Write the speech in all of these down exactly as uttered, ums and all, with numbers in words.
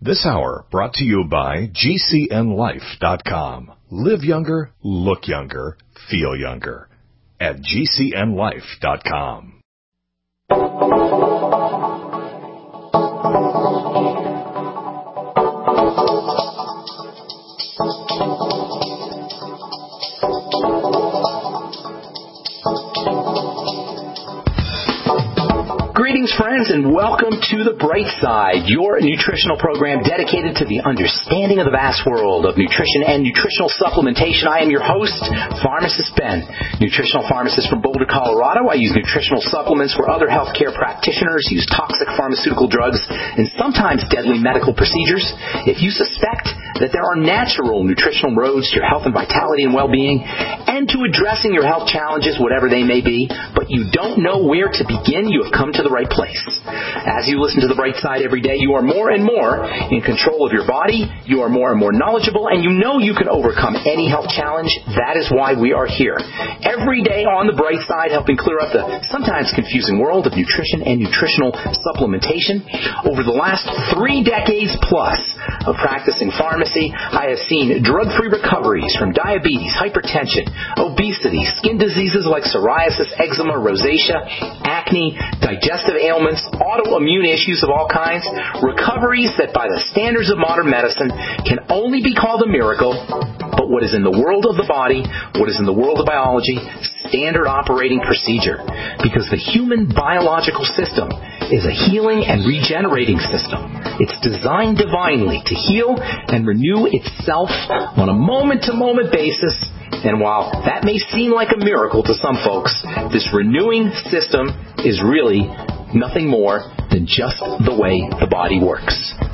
This hour brought to you by G C N life dot com. Live younger, look younger, feel younger at G C N life dot com. Greetings, friends, and welcome to The Bright Side, your nutritional program dedicated to the understanding of the vast world of nutrition and nutritional supplementation. I am your host, Pharmacist Ben, nutritional pharmacist from Boulder, Colorado. I use nutritional supplements where other healthcare practitioners use toxic pharmaceutical drugs and sometimes deadly medical procedures. If you suspect that there are natural nutritional roads to your health and vitality and well-being and to addressing your health challenges, whatever they may be, but you don't know where to begin, you have come to the right place. As you listen to The Bright Side every day, you are more and more in control of your body, you are more and more knowledgeable, and you know you can overcome any health challenge. That is why we are here. Every day on The Bright Side, helping clear up the sometimes confusing world of nutrition and nutritional supplementation. Over the last three decades plus of practicing pharmacy, I have seen drug-free recoveries from diabetes, hypertension, obesity, skin diseases like psoriasis, eczema, rosacea, acne, digestive ailments, autoimmune issues of all kinds, recoveries that by the standards of modern medicine can only be called a miracle, but what is in the world of the body, what is in the world of biology, standard operating procedure. Because the human biological system is a healing and regenerating system. It's designed divinely to heal and renew itself on a moment-to-moment basis. And while that may seem like a miracle to some folks, this renewing system is really nothing more than just the way the body works.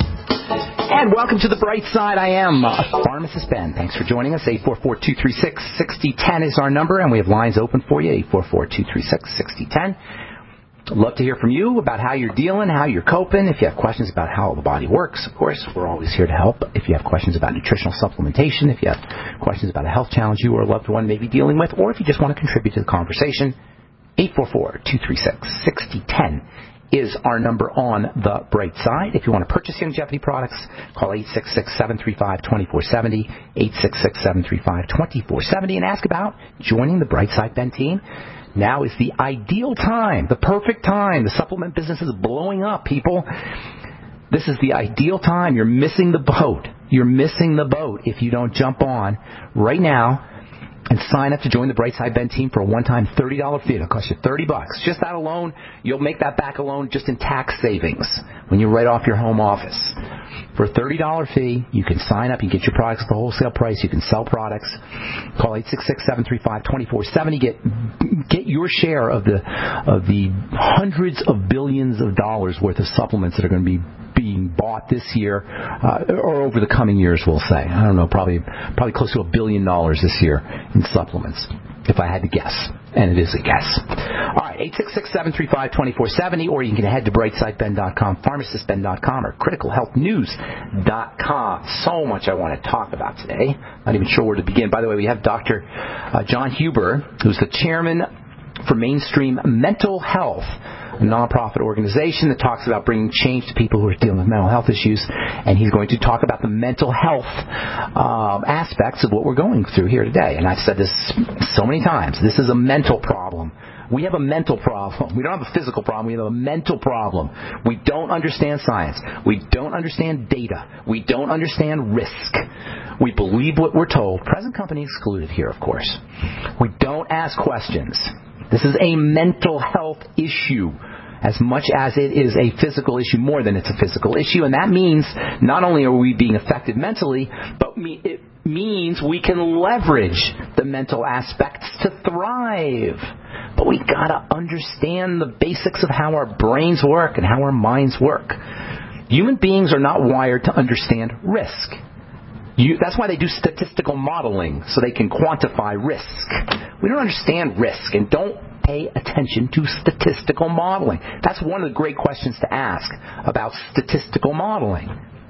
And welcome to The Bright Side. I am Pharmacist Ben. Thanks for joining us. eight four four, two three six, six zero one zero is our number, and we have lines open for you, eight four four, two three six, six zero one zero. I'd love to hear from you about how you're dealing, how you're coping. If you have questions about how the body works, of course, we're always here to help. If you have questions about nutritional supplementation, if you have questions about a health challenge you or a loved one may be dealing with, or if you just want to contribute to the conversation, eight four four, two three six, six zero one zero is our number on The Bright Side. If you want to purchase Youngevity products, call eight six six, seven three five, two four seven zero, eight six six, seven three five, two four seven zero, and ask about joining the Bright Side Ben team. Now is the ideal time, the perfect time. The supplement business is blowing up, people. This is the ideal time. You're missing the boat. You're missing the boat if you don't jump on right now and sign up to join the Bright Side Ben team for a one-time thirty dollars fee. It'll cost you thirty bucks. Just that alone, you'll make that back alone just in tax savings when you write off your home office. For a thirty dollars fee, you can sign up. You can get your products at the wholesale price. You can sell products. Call eight six six, seven three five, two four seven zero. Get get your share of the of the hundreds of billions of dollars worth of supplements that are going to be being bought this year uh, or over the coming years, we'll say. I don't know, probably probably close to a billion dollars this year in supplements, if I had to guess. And it is a guess. All right, eight six six, seven three five, two four seven zero, or you can head to bright side ben dot com, pharmacist ben dot com, or critical health news dot com. So much I want to talk about today. Not even sure where to begin. By the way, we have Doctor Uh, John Huber, who's the chairman for Mainstream Mental Health, a nonprofit organization that talks about bringing change to people who are dealing with mental health issues, and he's going to talk about the mental health um, aspects of what we're going through here today. And I've said this so many times. This is a mental problem. We have a mental problem. We don't have a physical problem. We have a mental problem. We don't understand science. We don't understand data. We don't understand risk. We believe what we're told. Present company excluded here, of course. We don't ask questions. This is a mental health issue as much as it is a physical issue, more than it's a physical issue. And that means not only are we being affected mentally, but it means we can leverage the mental aspects to thrive. But we got to understand the basics of how our brains work and how our minds work. Human beings are not wired to understand risk. You, that's why they do statistical modeling, so they can quantify risk. We don't understand risk and don't pay attention to statistical modeling. That's one of the great questions to ask about statistical modeling.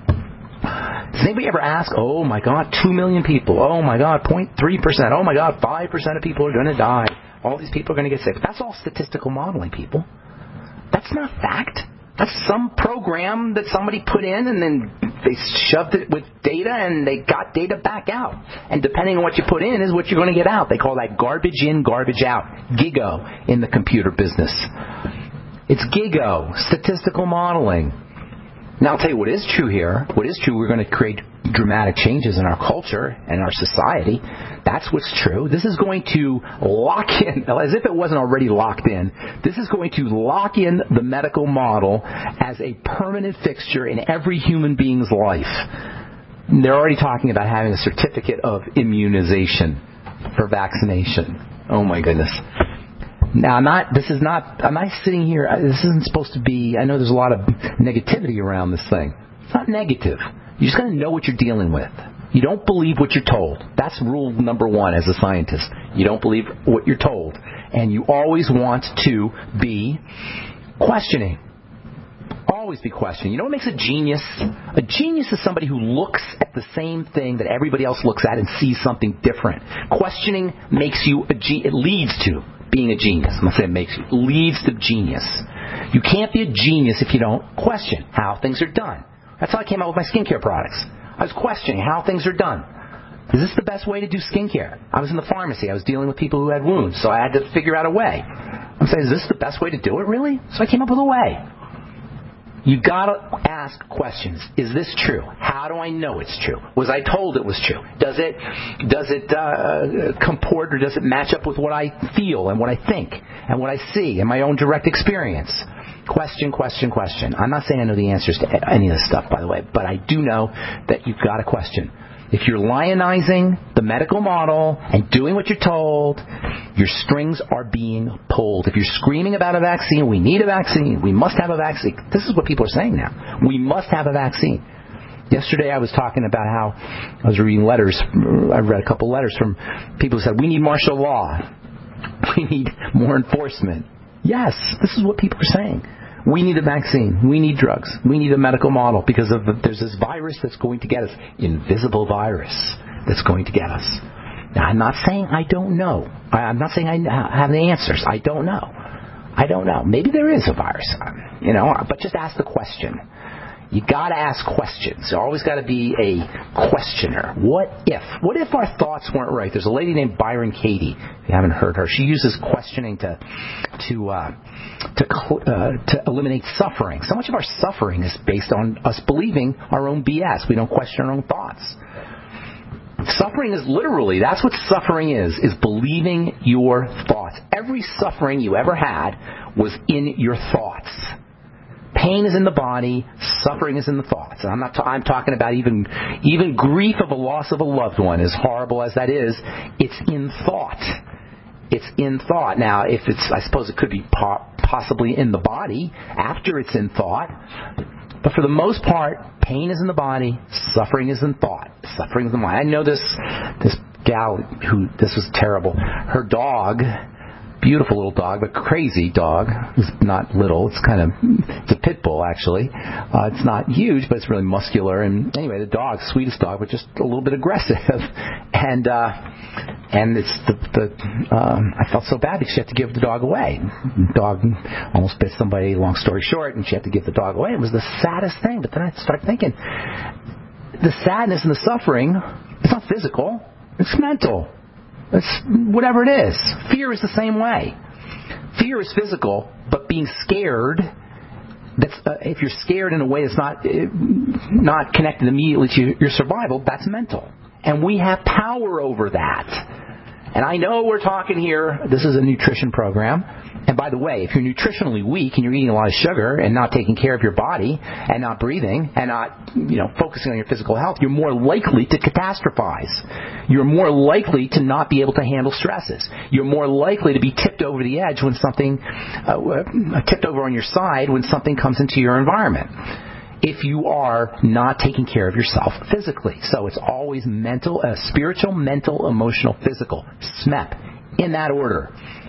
Does anybody ever ask, oh my God, two million people, oh my God, zero point three percent, oh my God, five percent of people are going to die, all these people are going to get sick. That's all statistical modeling, people. That's not fact. That's some program that somebody put in and then they shoved it with data and they got data back out. And depending on what you put in is what you're going to get out. They call that garbage in, garbage out. GIGO in the computer business. It's GIGO, statistical modeling. Now I'll tell you what is true here. What is true, we're going to create dramatic changes in our culture and our society. That's what's true. This is going to lock in, as if it wasn't already locked in, this is going to lock in the medical model as a permanent fixture in every human being's life. They're already talking about having a certificate of immunization for vaccination. Oh my goodness. Now, I'm not, this is not, I'm not sitting here, this isn't supposed to be, I know there's a lot of negativity around this thing. It's not negative. You just got to know what you're dealing with. You don't believe what you're told. That's rule number one as a scientist. You don't believe what you're told. And you always want to be questioning. Always be questioning. You know what makes a genius? A genius is somebody who looks at the same thing that everybody else looks at and sees something different. Questioning makes you a ge- it leads to being a genius. I'm not saying it makes you. It leads to genius. You can't be a genius if you don't question how things are done. That's how I came out with my skincare products. I was questioning how things are done. Is this the best way to do skincare? I was in the pharmacy. I was dealing with people who had wounds, so I had to figure out a way. I'm saying, is this the best way to do it, really? So I came up with a way. You gotta ask questions. Is this true? How do I know it's true? Was I told it was true? Does it does it uh, comport or does it match up with what I feel and what I think and what I see and my own direct experience? Question, question, question. I'm not saying I know the answers to any of this stuff, by the way, but I do know that you've got to question. If you're lionizing the medical model and doing what you're told, your strings are being pulled. If you're screaming about a vaccine, we need a vaccine, we must have a vaccine. This is what people are saying now. We must have a vaccine. Yesterday I was talking about how I was reading letters. I read a couple letters from people who said, we need martial law. We need more enforcement. Yes, this is what people are saying. We need a vaccine. We need drugs. We need a medical model because of the, there's this virus that's going to get us. Invisible virus that's going to get us. Now, I'm not saying I don't know. I, I'm not saying I have the answers. I don't know. I don't know. Maybe there is a virus, you know, but just ask the question. You got to ask questions. You always got to be a questioner. What if? What if our thoughts weren't right? There's a lady named Byron Katie. If you haven't heard her, she uses questioning to to uh, to uh, to eliminate suffering. So much of our suffering is based on us believing our own B S. We don't question our own thoughts. Suffering is literally, that's what suffering is, is believing your thoughts. Every suffering you ever had was in your thoughts. Pain is in the body, suffering is in the thoughts. And I'm not. Ta- I'm talking about even even grief of a loss of a loved one, as horrible as that is. It's in thought. It's in thought. Now, if it's, I suppose it could be po- possibly in the body after it's in thought. But for the most part, pain is in the body, suffering is in thought. Suffering is in the mind. I know this this gal who this was terrible. Her dog. Beautiful little dog, but crazy dog. It's not little. It's kind of, it's a pit bull, actually. Uh, it's not huge, but it's really muscular. And anyway, the dog, sweetest dog, but just a little bit aggressive. And uh, and it's the, the um, I felt so bad because she had to give the dog away. The dog almost bit somebody, long story short, and she had to give the dog away. It was the saddest thing. But then I started thinking, the sadness and the suffering, it's not physical. It's mental. It's whatever it is. Fear is the same way. Fear is physical, but being scared, that's uh, if you're scared in a way that's not uh, not connected immediately to your survival, that's mental. And we have power over that. And I know we're talking here, this is a nutrition program. And by the way, if you're nutritionally weak and you're eating a lot of sugar and not taking care of your body and not breathing and not, you know, focusing on your physical health, you're more likely to catastrophize. You're more likely to not be able to handle stresses. You're more likely to be tipped over the edge when something, uh, tipped over on your side when something comes into your environment. If you are not taking care of yourself physically. So it's always mental, uh, spiritual, mental, emotional, physical. S M E P. In that order.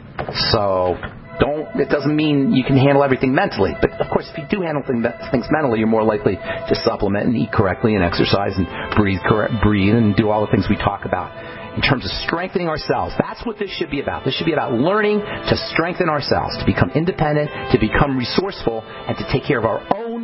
So don't, it doesn't mean you can handle everything mentally. But of course, if you do handle things mentally, you're more likely to supplement and eat correctly and exercise and breathe, correct, breathe and do all the things we talk about in terms of strengthening ourselves. That's what this should be about. This should be about learning to strengthen ourselves, to become independent, to become resourceful, and to take care of our own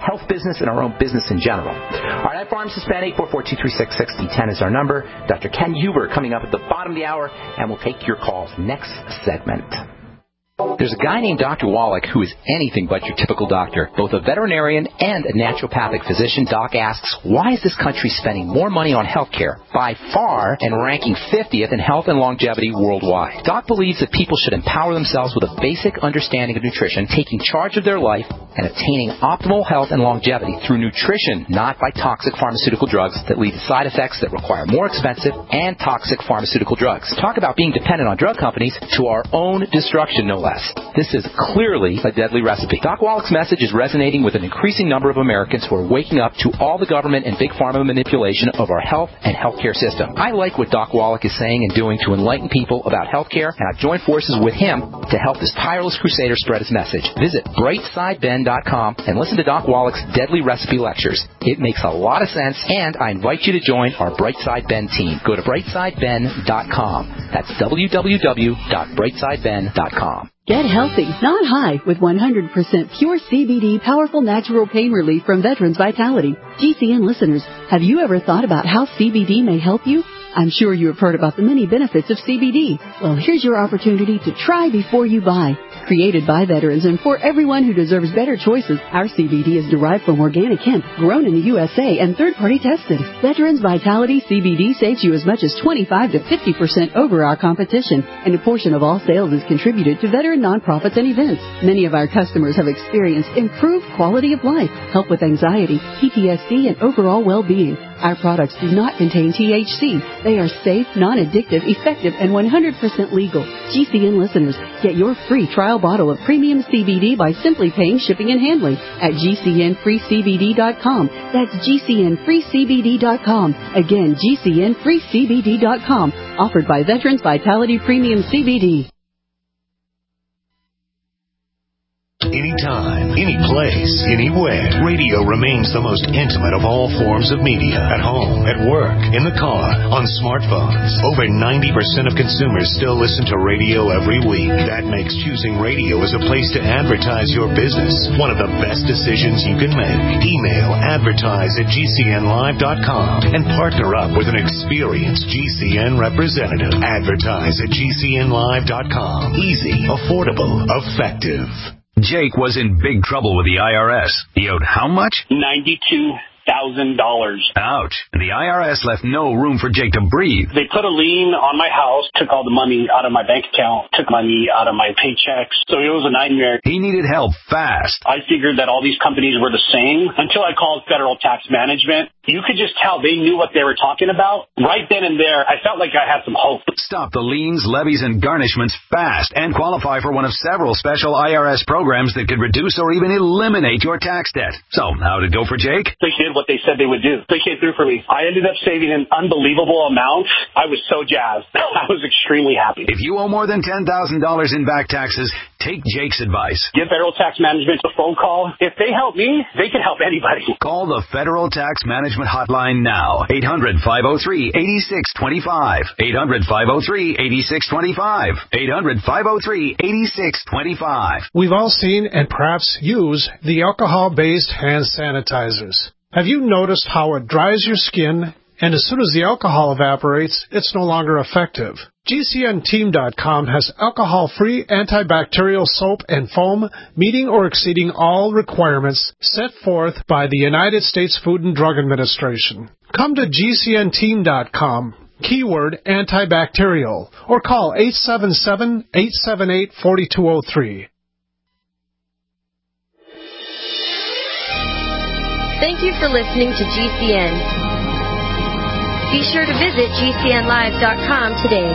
health business and our own business in general. All right, I'm Pharmacist Ben. eight four four, two three six, six zero one zero is our number. Doctor Ken Huber coming up at the bottom of the hour, and we'll take your calls next segment. There's a guy named Doctor Wallach who is anything but your typical doctor. Both a veterinarian and a naturopathic physician, Doc asks, why is this country spending more money on health care by far and ranking fiftieth in health and longevity worldwide? Doc believes that people should empower themselves with a basic understanding of nutrition, taking charge of their life, and obtaining optimal health and longevity through nutrition, not by toxic pharmaceutical drugs that lead to side effects that require more expensive and toxic pharmaceutical drugs. Talk about being dependent on drug companies to our own destruction, no less. This is clearly a deadly recipe. Doc Wallach's message is resonating with an increasing number of Americans who are waking up to all the government and big pharma manipulation of our health and healthcare system. I like what Doc Wallach is saying and doing to enlighten people about healthcare, and I've joined forces with him to help this tireless crusader spread his message. Visit bright side ben dot com and listen to Doc Wallach's deadly recipe lectures. It makes a lot of sense, and I invite you to join our Brightside Ben team. Go to bright side ben dot com. That's w w w dot bright side ben dot com. Get healthy, not high, with one hundred percent pure C B D powerful natural pain relief from Veterans Vitality. G C N listeners, have you ever thought about how C B D may help you? I'm sure you have heard about the many benefits of C B D. Well, here's your opportunity to try before you buy. Created by veterans and for everyone who deserves better choices, our C B D is derived from organic hemp, grown in the U S A and third-party tested. Veterans Vitality C B D saves you as much as twenty-five to fifty percent over our competition, and a portion of all sales is contributed to veteran nonprofits and events. Many of our customers have experienced improved quality of life, help with anxiety, P T S D, and overall well-being. Our products do not contain T H C. They are safe, non-addictive, effective, and one hundred percent legal. G C N listeners, get your free trial bottle of premium C B D by simply paying shipping and handling at G C N free C B D dot com. That's G C N free C B D dot com. Again, G C N free C B D dot com. Offered by Veterans Vitality Premium C B D. Anytime, any place, anywhere. Radio remains the most intimate of all forms of media. At home, at work, in the car, on smartphones. Over ninety percent of consumers still listen to radio every week. That makes choosing radio as a place to advertise your business one of the best decisions you can make. Email advertise at G C N live dot com and partner up with an experienced G C N representative. Advertise at G C N live dot com. Easy, affordable, effective. Jake was in big trouble with the I R S. He owed how much? ninety-two thousand dollars. Ouch. The I R S left no room for Jake to breathe. They put a lien on my house, took all the money out of my bank account, took money out of my paychecks. So it was a nightmare. He needed help fast. I figured that all these companies were the same until I called Federal Tax Management. You could just tell they knew what they were talking about. Right then and there, I felt like I had some hope. Stop the liens, levies, and garnishments fast and qualify for one of several special I R S programs that could reduce or even eliminate your tax debt. So, how'd it go for Jake? They did what they said they would do. They came through for me. I ended up saving an unbelievable amount. I was so jazzed. I was extremely happy. If you owe more than ten thousand dollars in back taxes, take Jake's advice. Give Federal Tax Management a phone call. If they help me, they can help anybody. Call the Federal Tax Management Hotline now. eight hundred, five oh three, eight six two five. eight hundred, five oh three, eight six two five. eight hundred, five oh three, eight six two five. We've all seen and perhaps use the alcohol-based hand sanitizers. Have you noticed how it dries your skin, and as soon as the alcohol evaporates, it's no longer effective? G C N team dot com has alcohol-free antibacterial soap and foam meeting or exceeding all requirements set forth by the United States Food and Drug Administration. Come to G C N team dot com, keyword antibacterial, or call eight seven seven, eight seven eight, four two zero three. Thank you for listening to G C N. Be sure to visit G C N live dot com today.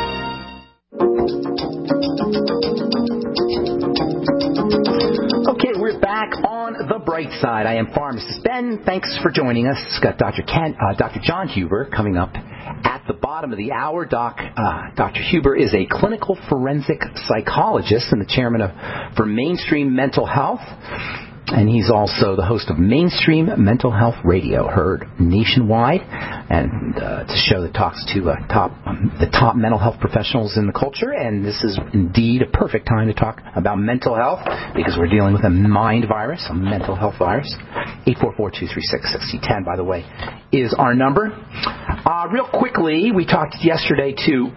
Okay, we're back on the bright side. I am Pharmacist Ben. Thanks for joining us. Got Doctor Ken, uh, Doctor John Huber coming up at the bottom of the hour. Doc, uh, Doctor Huber is a clinical forensic psychologist and the chairman of for Mainstream Mental Health. And he's also the host of Mainstream Mental Health Radio, heard nationwide, and uh, it's a show that talks to uh, top um, the top mental health professionals in the culture. And this is indeed a perfect time to talk about mental health because we're dealing with a mind virus, a mental health virus. eight four four, two three six, six zero one zero, by the way, is our number. Uh, real quickly, we talked yesterday to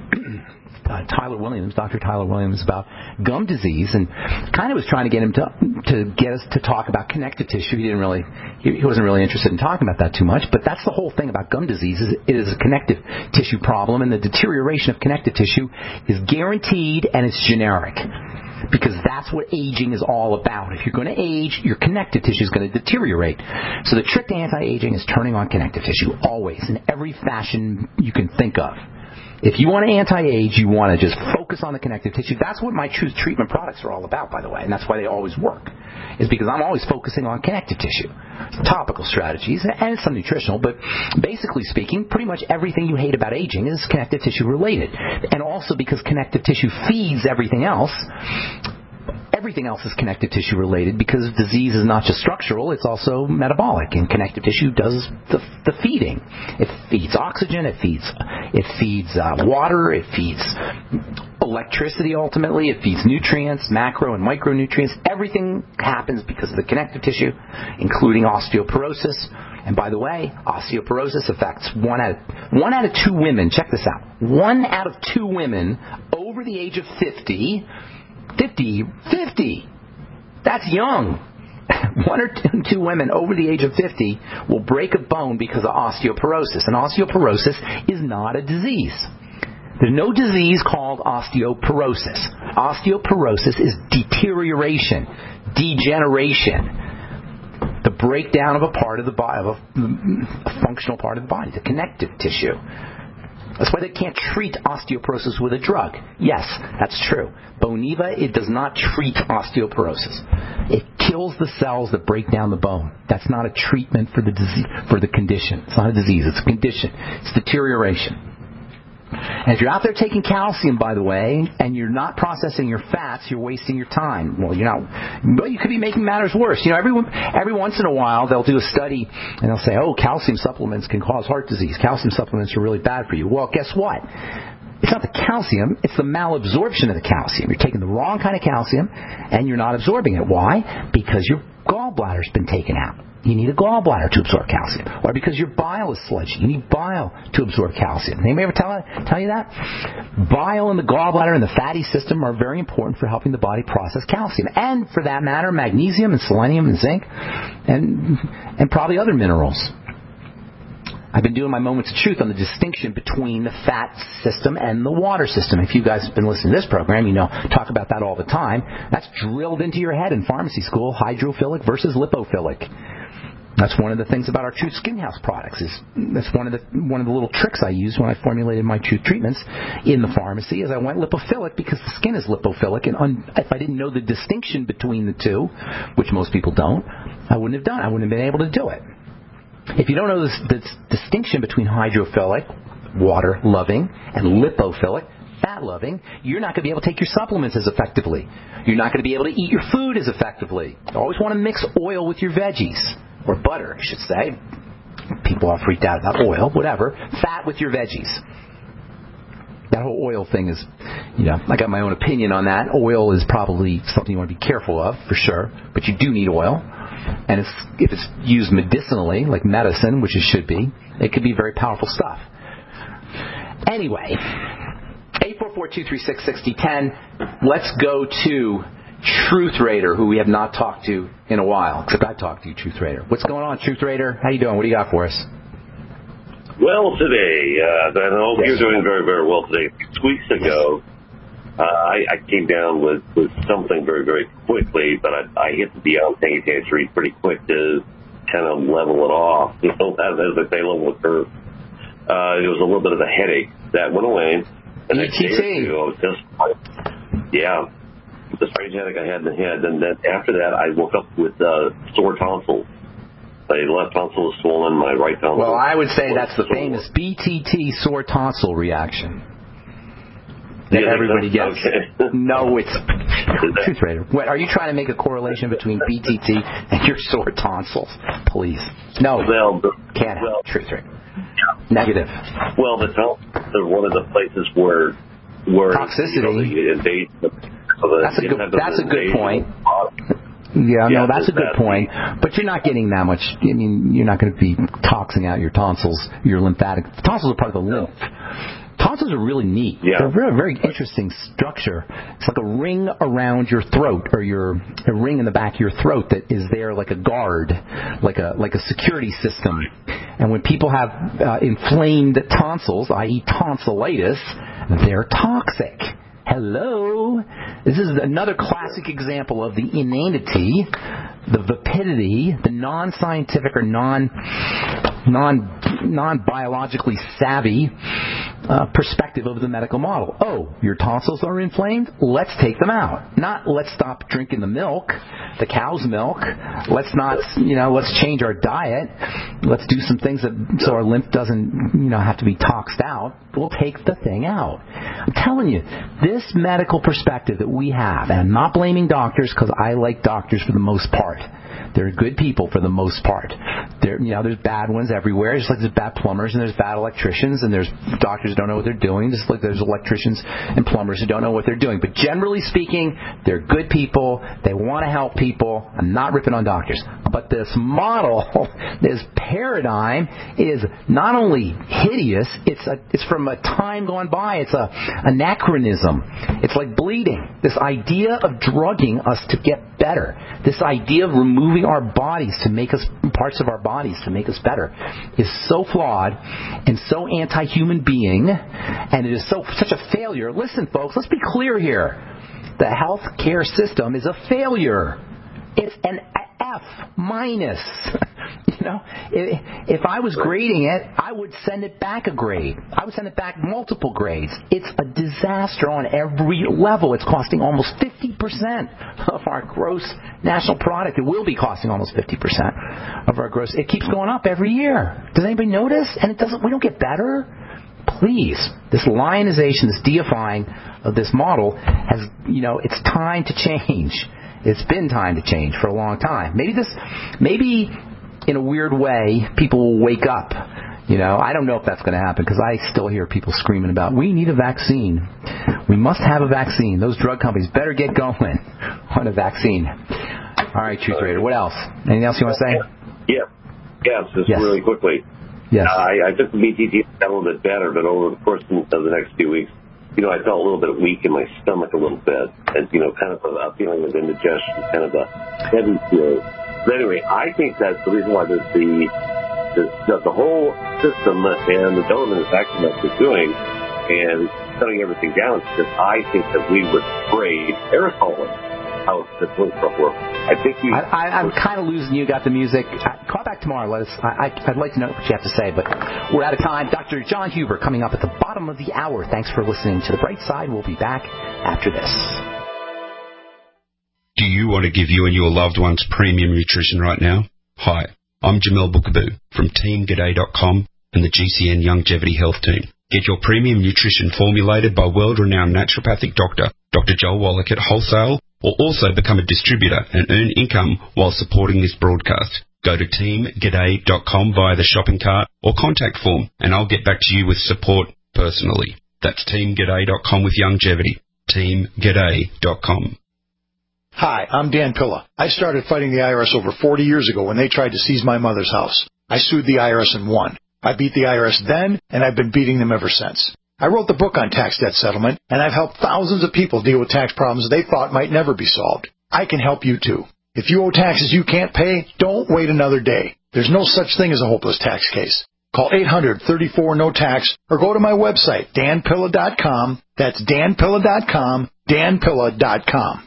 Uh, Tyler Williams, Doctor Tyler Williams, about gum disease, and kind of was trying to get him to to get us to talk about connective tissue. He didn't really, he, he wasn't really interested in talking about that too much, but that's the whole thing about gum disease. Is it is a connective tissue problem, and the deterioration of connective tissue is guaranteed and it's generic. Because that's what aging is all about. If you're going to age, your connective tissue is going to deteriorate. So the trick to anti-aging is turning on connective tissue, always, in every fashion you can think of. If you want to anti-age, you want to just focus on the connective tissue. That's what my Truth treatment products are all about, by the way, and that's why they always work, is because I'm always focusing on connective tissue. Topical strategies, and some nutritional, but basically speaking, pretty much everything you hate about aging is connective tissue related. And also because connective tissue feeds everything else, everything else is connective tissue related because disease is not just structural, it's also metabolic, and connective tissue does the, the feeding. It feeds oxygen, it feeds it feeds uh, water, it feeds electricity ultimately, it feeds nutrients, macro and micronutrients. Everything happens because of the connective tissue, including osteoporosis. And by the way, osteoporosis affects one out of, one out of two women, check this out, one out of two women over the age of fifty Fifty, fifty. That's young. One or two women over the age of fifty will break a bone because of osteoporosis. And osteoporosis is not a disease. There's no disease called osteoporosis. Osteoporosis is deterioration, degeneration, the breakdown of a part of the body, of a, a functional part of the body, the connective tissue. That's why they can't treat osteoporosis with a drug. Yes, that's true. Boniva, it does not treat osteoporosis. It kills the cells that break down the bone. That's not a treatment for the disease, for the condition. It's not a disease. It's a condition. It's deterioration. And if you're out there taking calcium, by the way, and you're not processing your fats, you're wasting your time. Well, you're not. But you could be making matters worse. You know, every every once in a while they'll do a study and they'll say, "Oh, calcium supplements can cause heart disease. Calcium supplements are really bad for you." Well, guess what? It's not the calcium, it's the malabsorption of the calcium. You're taking the wrong kind of calcium and you're not absorbing it. Why? Because your gallbladder's been taken out. You need a gallbladder to absorb calcium. Or because your bile is sludgy. You need bile to absorb calcium. Anybody ever tell, tell you that? Bile and the gallbladder and the fatty system are very important for helping the body process calcium. And, for that matter, magnesium and selenium and zinc and, and probably other minerals. I've been doing my moments of truth on the distinction between the fat system and the water system. If you guys have been listening to this program, you know, talk about that all the time. That's drilled into your head in pharmacy school, hydrophilic versus lipophilic. That's one of the things about our Truth Skin House products. Is that's one of the one of the little tricks I used when I formulated my Truth treatments in the pharmacy. Is I went lipophilic because the skin is lipophilic, and un, if I didn't know the distinction between the two, which most people don't, I wouldn't have done. I wouldn't have been able to do it. If you don't know this, this distinction between hydrophilic, water-loving, and lipophilic, fat-loving, you're not going to be able to take your supplements as effectively. You're not going to be able to eat your food as effectively. You always want to mix oil with your veggies. Or butter, I should say. People are freaked out about oil, whatever. Fat with your veggies. That whole oil thing is, you know, I got my own opinion on that. Oil is probably something you want to be careful of, for sure. But you do need oil. And it's, if it's used medicinally, like medicine, which it should be, it could be very powerful stuff. Anyway, eight four four, two three six, six zero one zero. Let's go to Truth Raider, who we have not talked to in a while, except I've talked to you, Truth Raider. What's going on, Truth Raider? How you doing? What do you got for us? Well, today, uh, I hope yes. you're doing very, very well today. Six weeks ago, uh, I, I came down with, with something very, very quickly, but I, I hit the Beyond Penitentiary pretty quick to kind of level it off. You know, as, as they say, level the curve. Uh, it was a little bit of a headache. That went away. And E T T. I was just, yeah, the strange headache I had in the head. And then after that, I woke up with uh, sore tonsils. My left tonsil was swollen, my right tonsil. Well, I would say that's the swollen. famous B T T sore tonsil reaction. that Yeah, everybody gets. okay. No, it's Truth Raider. What, are you trying to make a correlation between B T T and your sore tonsils? Please. No. Well, the, Can't well, have Truth Raider. Negative. Well, the tonsils are one of the places where where toxicity. You know, the invade, the, so the that's a good. That's a good point. Yeah, yeah, no, that's a good that point. But you're not getting that much. I mean, you're not going to be toxing out your tonsils, your lymphatic. Tonsils are part of the lymph. Tonsils are really neat. Yeah. They're a very, very interesting structure. It's like a ring around your throat, or your a ring in the back of your throat that is there like a guard, like a like a security system. And when people have uh, inflamed tonsils, that is tonsillitis, they're toxic. Hello. This is another classic example of the inanity, the vapidity, the non-scientific or non non non-biologically savvy uh, perspective of the medical model. Oh, your tonsils are inflamed? Let's take them out. Not let's stop drinking the milk, the cow's milk. Let's not, you know, let's change our diet. Let's do some things that so our lymph doesn't, you know, have to be toxed out. We'll take the thing out. I'm telling you, this medical perspective that we have, and I'm not blaming doctors because I like doctors for the most part. They're good people for the most part. There, you know, there's bad ones everywhere. Just like there's bad plumbers and there's bad electricians and there's doctors who don't know what they're doing. Just like there's electricians and plumbers who don't know what they're doing. But generally speaking, they're good people. They want to help people. I'm not ripping on doctors. But this model, this paradigm is not only hideous, it's a, it's from a time gone by. It's a anachronism. It's like bleeding. This idea of drugging us to get better. This idea of removing our bodies to make us, parts of our bodies to make us better, is so flawed and so anti-human being, and it is so such a failure. Listen, folks, let's be clear here. The health care system is a failure. It's an F minus. You know, if I was grading it, I would send it back a grade. I would send it back multiple grades. It's a disaster on every level. It's costing almost fifty percent of our gross national product. It will be costing almost fifty percent of our gross. It keeps going up every year. Does anybody notice? And it doesn't. We don't get better. Please, this lionization, this deifying of this model has, you know, it's time to change. It's been time to change for a long time. Maybe this, maybe in a weird way, people will wake up. You know, I don't know if that's going to happen because I still hear people screaming about, we need a vaccine. We must have a vaccine. Those drug companies better get going on a vaccine. All right, Truth Raider, what else? Anything else you want to say? Yeah. Yes, just yes. really quickly. Yes. Uh, I, I took the B T T a little bit better, but over the course of the next few weeks, you know, I felt a little bit weak in my stomach a little bit, and, you know, kind of a, a feeling of indigestion, kind of a heavy feel. But anyway, I think that's the reason why the, the, the, the whole system and the government is acting like they're doing and shutting everything down, because I think that we would spray aerosol out the police stuff work. I think we... I, I, I'm kind of losing you. Got the music. Call back tomorrow. Let us. I, I'd like to know what you have to say, but we're out of time. Doctor John Huber coming up at the bottom of the hour. Thanks for listening to The Bright Side. We'll be back after this. Do you want to give you and your loved ones premium nutrition right now? Hi, I'm Jamel Bookaboo from Team G'day dot com and the G C N Longevity Health Team. Get your premium nutrition formulated by world-renowned naturopathic doctor, Doctor Joel Wallach at wholesale, or also become a distributor and earn income while supporting this broadcast. Go to Team G'day dot com via the shopping cart or contact form, and I'll get back to you with support personally. That's Team G'day dot com with longevity. Team G'day dot com. Hi, I'm Dan Pilla. I started fighting the I R S over forty years ago when they tried to seize my mother's house. I sued the I R S and won. I beat the I R S then, and I've been beating them ever since. I wrote the book on tax debt settlement, and I've helped thousands of people deal with tax problems they thought might never be solved. I can help you too. If you owe taxes you can't pay, don't wait another day. There's no such thing as a hopeless tax case. Call eight hundred, thirty-four, no tax or go to my website, dan pilla dot com. That's dan pilla dot com, dan pilla dot com.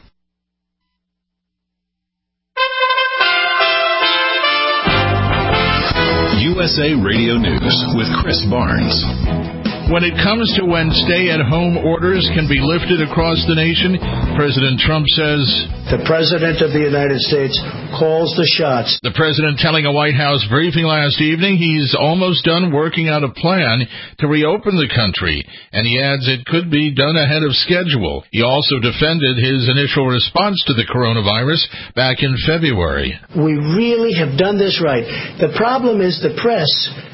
U S A Radio News with Chris Barnes. when it comes to when stay-at-home orders can be lifted across the nation, President Trump says, "The President of the United States calls the shots." The President telling a White House briefing last evening he's almost done working out a plan to reopen the country, and he adds it could be done ahead of schedule. He also defended his initial response to the coronavirus back in February. We really have done this right. The problem is the press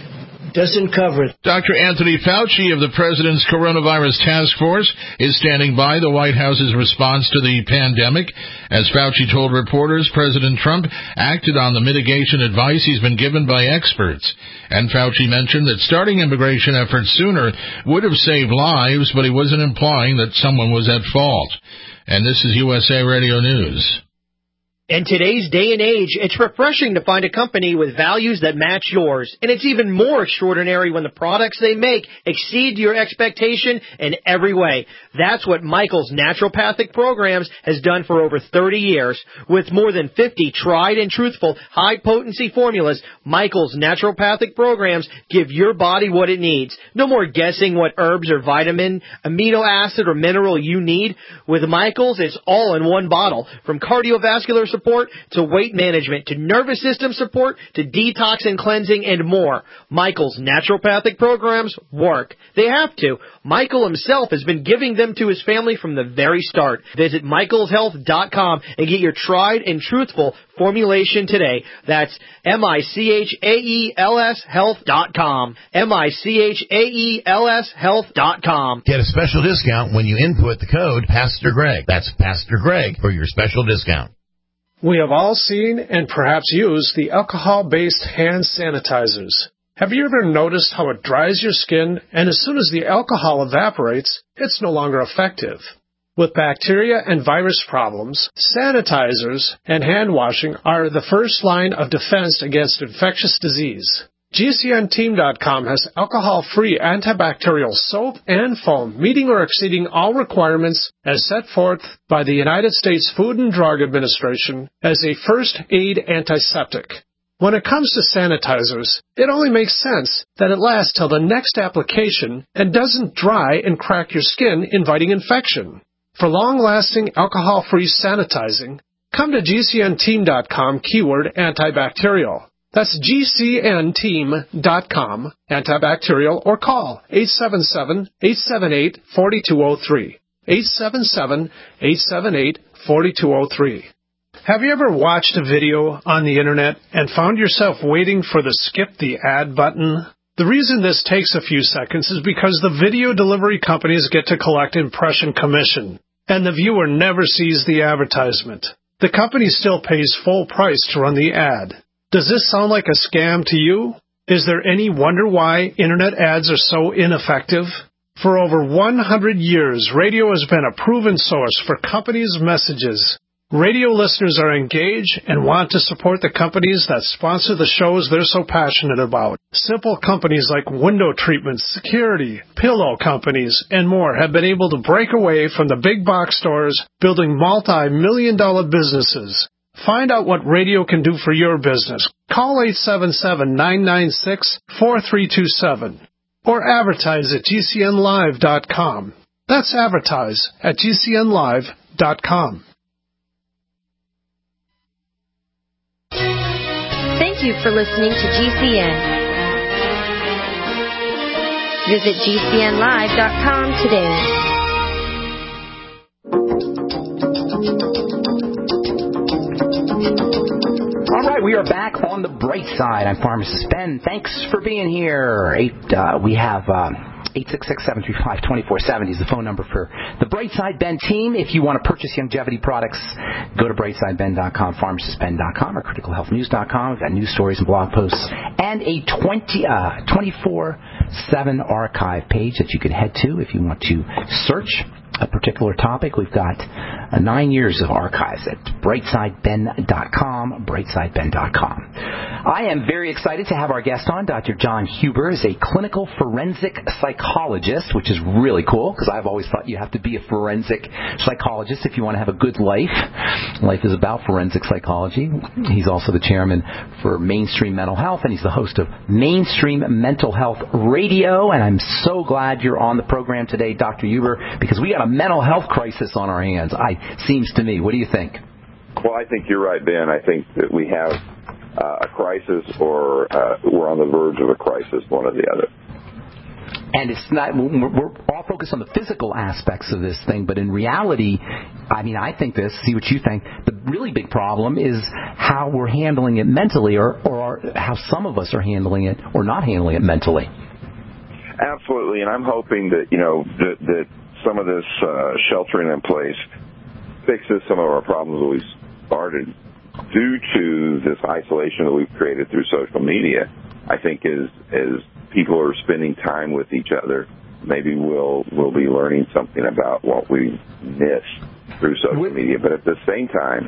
doesn't cover it. Doctor Anthony Fauci of the President's Coronavirus Task Force is standing by the White House's response to the pandemic. As Fauci told reporters, President Trump acted on the mitigation advice he's been given by experts. And Fauci mentioned that starting immigration efforts sooner would have saved lives, but he wasn't implying that someone was at fault. And this is U S A Radio News. In today's day and age, it's refreshing to find a company with values that match yours. And it's even more extraordinary when the products they make exceed your expectation in every way. That's what Michael's Naturopathic Programs has done for over thirty years. With more than fifty tried and truthful high-potency formulas, Michael's Naturopathic Programs give your body what it needs. No more guessing what herbs or vitamin, amino acid, or mineral you need. With Michael's, it's all in one bottle. From cardiovascular support support to weight management to nervous system support to detox and cleansing and more. Michael's Naturopathic Programs work. They have to. Michael himself has been giving them to his family from the very start. Visit michaels health dot com and get your tried and truthful formulation today. That's M I C H A E L S health dot com. M I C H A E L S health dot com. Get a special discount when you input the code Pastor Greg. That's Pastor Greg for your special discount. We have all seen and perhaps used the alcohol-based hand sanitizers. Have you ever noticed how it dries your skin, and as soon as the alcohol evaporates, it's no longer effective? With bacteria and virus problems, sanitizers and hand washing are the first line of defense against infectious disease. G C N team dot com has alcohol-free antibacterial soap and foam, meeting or exceeding all requirements as set forth by the United States Food and Drug Administration as a first-aid antiseptic. When it comes to sanitizers, it only makes sense that it lasts till the next application and doesn't dry and crack your skin, inviting infection. For long-lasting alcohol-free sanitizing, come to G C N team dot com keyword antibacterial. That's G C N team dot com, antibacterial, or call eight seven seven, eight seven eight, four two zero three. eight seven seven, eight seven eight, four two zero three. Have you ever watched a video on the internet and found yourself waiting for the skip the ad button? The reason this takes a few seconds is because the video delivery companies get to collect impression commission, and the viewer never sees the advertisement. The company still pays full price to run the ad. Does this sound like a scam to you? Is there any wonder why internet ads are so ineffective? For over one hundred years, radio has been a proven source for companies' messages. Radio listeners are engaged and want to support the companies that sponsor the shows they're so passionate about. Simple companies like window treatments, security, pillow companies, and more have been able to break away from the big box stores, building multi-million dollar businesses. Find out what radio can do for your business. Call eight seven seven, nine nine six, four three two seven or advertise at G C N live dot com. That's advertise at G C N live dot com. Thank you for listening to G C N. Visit G C N live dot com today. All right, we are back on the bright side. I'm Pharmacist Ben. Thanks for being here. Eight, uh, we have um, eight six six, seven three five, two four seven zero is the phone number for the Brightside Ben team. If you want to purchase longevity products, go to brightside ben dot com, pharmacist ben dot com, or critical health news dot com. We've got news stories and blog posts and a twenty, uh, twenty-four seven archive page that you can head to if you want to search a particular topic, we've got uh, nine years of archives at brightside ben dot com, brightside ben dot com. I am very excited to have our guest on. Doctor John Huber is a clinical forensic psychologist, which is really cool because I've always thought you have to be a forensic psychologist if you want to have a good life. Life is about forensic psychology. He's also the chairman for Mainstream Mental Health, and he's the host of Mainstream Mental Health Radio. And I'm so glad you're on the program today, Doctor Huber, because we got a mental health crisis on our hands, I seems to me. What do you think? Well, I think you're right, Ben. I think that we have uh, a crisis, or uh, we're on the verge of a crisis, one or the other. And it's not, we're all focused on the physical aspects of this thing, but in reality, I mean, I think this, see what you think, the really big problem is how we're handling it mentally, or, or how some of us are handling it or not handling it mentally. Absolutely, and I'm hoping that, you know, that, that some of this uh, sheltering in place fixes some of our problems that we've started due to this isolation that we've created through social media. I think as as people are spending time with each other, maybe we'll we'll be learning something about what we missed through social media. But at the same time,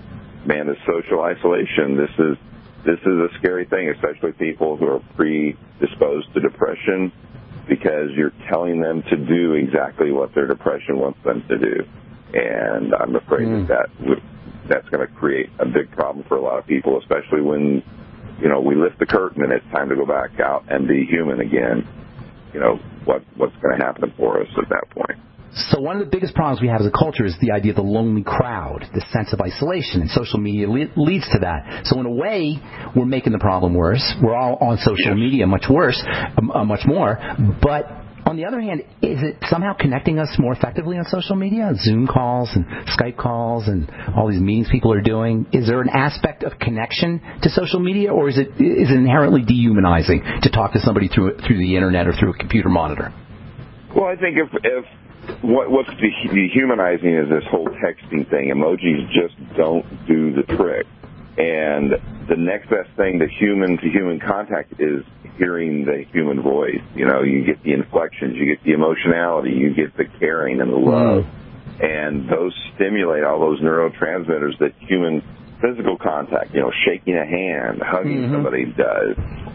man, this social isolation, this is this is a scary thing, especially people who are predisposed to depression, because you're telling them to do exactly what their depression wants them to do. And I'm afraid mm. that, that that's going to create a big problem for a lot of people, especially when, you know, we lift the curtain and it's time to go back out and be human again. You know, what what's going to happen for us at that point. So one of the biggest problems we have as a culture is the idea of the lonely crowd, the sense of isolation, and social media le- leads to that. So in a way, we're making the problem worse. We're all on social yes. media much worse, uh, much more. But on the other hand, is it somehow connecting us more effectively on social media? Zoom calls and Skype calls and all these meetings people are doing. Is there an aspect of connection to social media, or is it is it inherently dehumanizing to talk to somebody through through the internet or through a computer monitor? Well, I think if if What, what's dehumanizing is this whole texting thing. Emojis just don't do the trick. And the next best thing to human-to-human contact is hearing the human voice. You know, you get the inflections, you get the emotionality, you get the caring and the love. Mm. And those stimulate all those neurotransmitters that human physical contact, you know, shaking a hand, hugging mm-hmm. somebody does.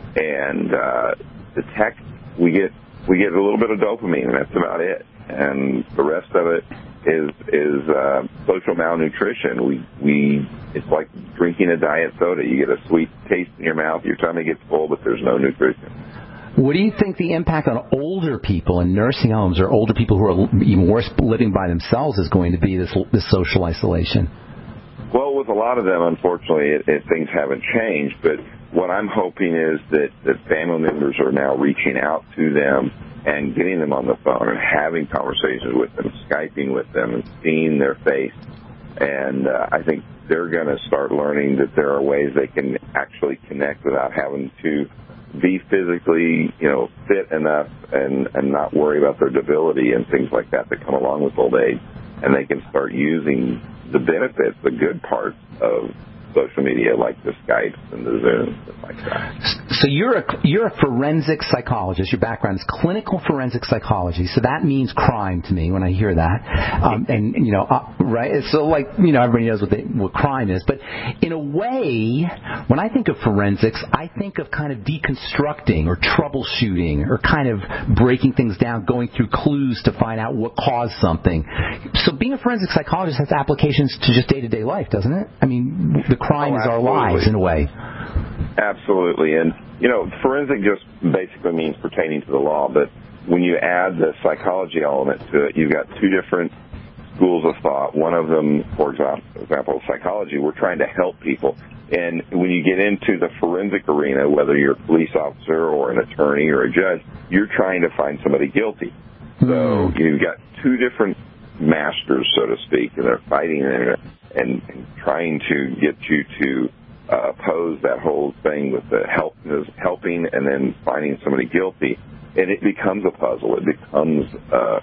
And uh, the text, we get we get a little bit of dopamine, and that's about it. And the rest of it is is uh, social malnutrition. We we it's like drinking a diet soda. You get a sweet taste in your mouth, your tummy gets full, but there's no nutrition. What do you think the impact on older people in nursing homes, or older people who are even worse living by themselves, is going to be, this this social isolation? Well, with a lot of them, unfortunately, it, it, things haven't changed. But what I'm hoping is that, that family members are now reaching out to them and getting them on the phone and having conversations with them, Skyping with them and seeing their face. And uh, I think they're going to start learning that there are ways they can actually connect without having to be physically, you know, fit enough and, and not worry about their debility and things like that that come along with old age. And they can start using the benefits, the good parts of social media, like the Skypes and the Zooms and like that. So you're a you're a forensic psychologist. Your background is clinical forensic psychology. So that means crime to me when I hear that. Um, and you know, uh, right? So like you know, everybody knows what they, what crime is. But in a way, when I think of forensics, I think of kind of deconstructing or troubleshooting or kind of breaking things down, going through clues to find out what caused something. So being a forensic psychologist has applications to just day-to-day life, doesn't it? I mean, the crime oh, is our lives in a way. Absolutely. And, you know, forensic just basically means pertaining to the law, but when you add the psychology element to it, you've got two different schools of thought. One of them, for example, psychology, we're trying to help people. And when you get into the forensic arena, whether you're a police officer or an attorney or a judge, you're trying to find somebody guilty. So mm. you've got two different masters, so to speak, and they're fighting and, and, and trying to get you to uh, oppose that whole thing with the help, helping and then finding somebody guilty. And it becomes a puzzle. It becomes uh,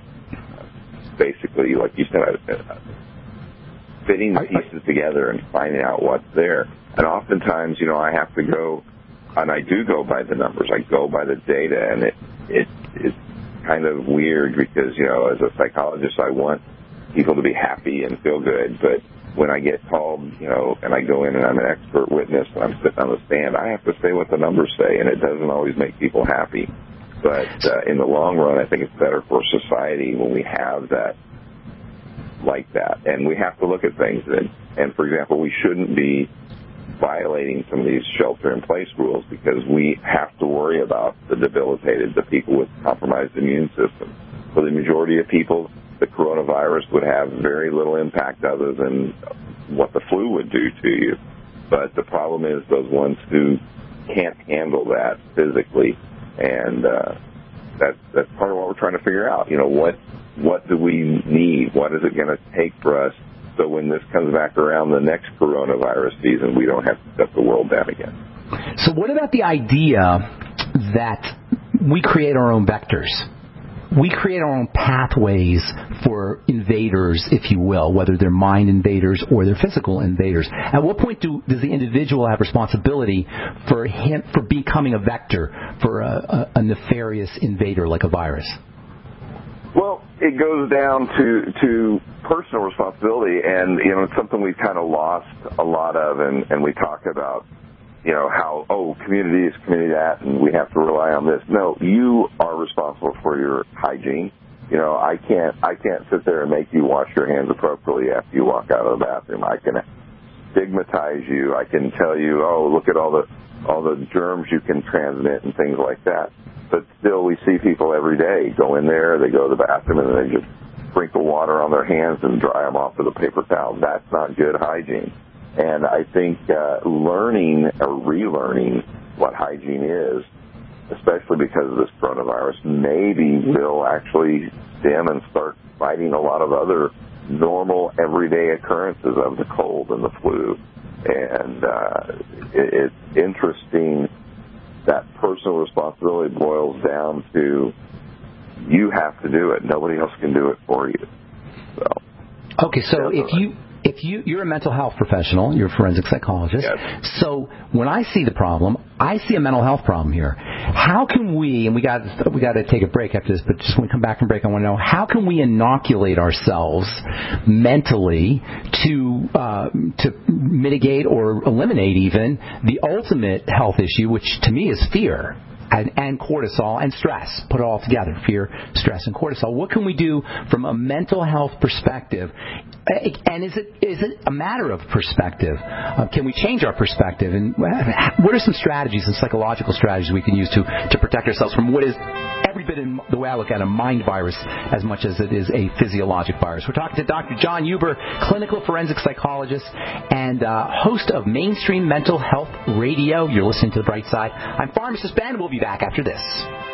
basically, like you said, uh, fitting the pieces together and finding out what's there. And oftentimes, you know, I have to go, and I do go by the numbers. I go by the data, and it it, it kind of weird because, you know, as a psychologist, I want people to be happy and feel good. But when I get called, you know, and I go in and I'm an expert witness and I'm sitting on the stand, I have to say what the numbers say, and it doesn't always make people happy. But uh, in the long run, I think it's better for society when we have that like that. And we have to look at things. And, and for example, we shouldn't be violating some of these shelter-in-place rules because we have to worry about the debilitated, the people with compromised immune systems. For the majority of people, the coronavirus would have very little impact other than what the flu would do to you. But the problem is those ones who can't handle that physically, and uh, that's that's part of what we're trying to figure out. You know, what what do we need? What is it going to take for us so when this comes back around the next coronavirus season, we don't have to shut the world down again? So what about the idea that we create our own vectors? We create our own pathways for invaders, if you will, whether they're mind invaders or they're physical invaders. At what point do, does the individual have responsibility for him for becoming a vector for a, a, a nefarious invader like a virus? Well, it goes down to to personal responsibility, and you know it's something we've kind of lost a lot of, and, and we talk about. You know, how, oh, community is community that, and we have to rely on this. No, you are responsible for your hygiene. You know, I can't, I can't sit there and make you wash your hands appropriately after you walk out of the bathroom. I can stigmatize you. I can tell you, oh, look at all the, all the germs you can transmit and things like that. But still, we see people every day go in there, they go to the bathroom, and then they just sprinkle water on their hands and dry them off with a paper towel. That's not good hygiene. And I think uh, learning or relearning what hygiene is, especially because of this coronavirus, maybe will actually stem and start fighting a lot of other normal, everyday occurrences of the cold and the flu. And uh, it, it's interesting that personal responsibility boils down to you have to do it. Nobody else can do it for you. So, okay, so if you... If you, you're a mental health professional, you're a forensic psychologist, yes. So when I see the problem, I see a mental health problem here. How can we, and we got we got to take a break after this, but just when we come back from break, I want to know, how can we inoculate ourselves mentally to uh, to mitigate or eliminate even the ultimate health issue, which to me is fear? And, and cortisol and stress. Put it all together, fear, stress, and cortisol. What can we do from a mental health perspective? And is it is it a matter of perspective? Uh, can we change our perspective? And what are some strategies and psychological strategies we can use to, to protect ourselves from what is every bit in the way I look at a mind virus as much as it is a physiologic virus? We're talking to Doctor John Huber, clinical forensic psychologist and uh, host of Mainstream Mental Health Radio. You're listening to The Bright Side. I'm Pharmacist Ben. We'll be back after this.